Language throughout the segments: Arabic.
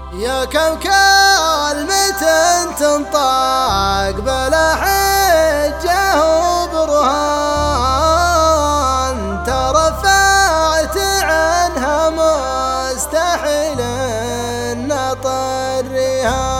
يا كم كلمة تنطق بلا حجة وبرهان، ترفعت عنها مستحيل نطرها.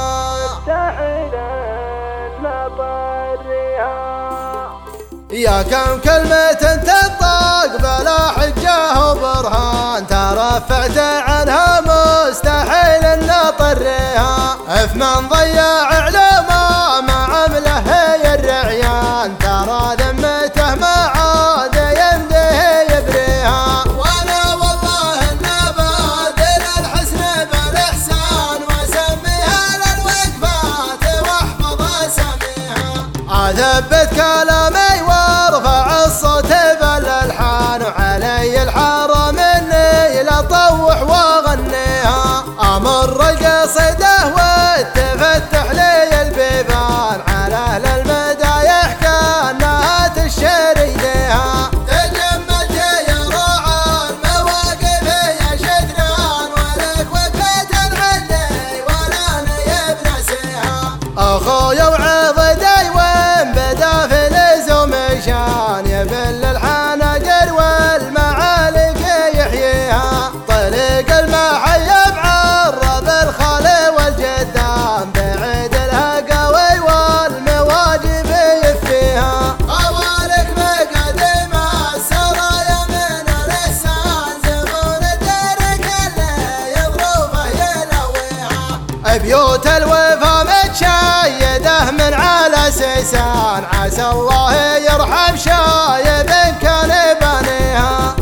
يا كم كلمة تنطق بلا حجة وبرهان، ترفعت عنها مستحيل نطرها. فمن ضيع علومه ما عمله هي الرعيان، ترى ذمته ما عاد يمده يبريها. وانا والله النبادل الحسن بالاحسان، واسميها للوقفات واحفظ اساميها. اثبت كلامي وارفع الصوت بالالحان، وعلي الحرم اني لطوح واغنيها. امر القصيده وتفتح لي البيبان، على اهل المدايح كانها تشير اليها. تجملت يا راعى المواقف يا شدران، ولك وقفة عندي ولا نيب نسيها. اخويا وعضدي وين بدا في لزوم شان، يبل الحناجر والمعالق يحييها. طريق المحيب عرب الخالي والجدام، بعيد الهقاوي والمواجب يفيها. خوالق مقدمة السرايا من الإحسان، زبون الدرك اللي يضربه يلويها. بيوت الوفا متشيده من على سيسان، عسى الله يرحم شايب كان بانيها.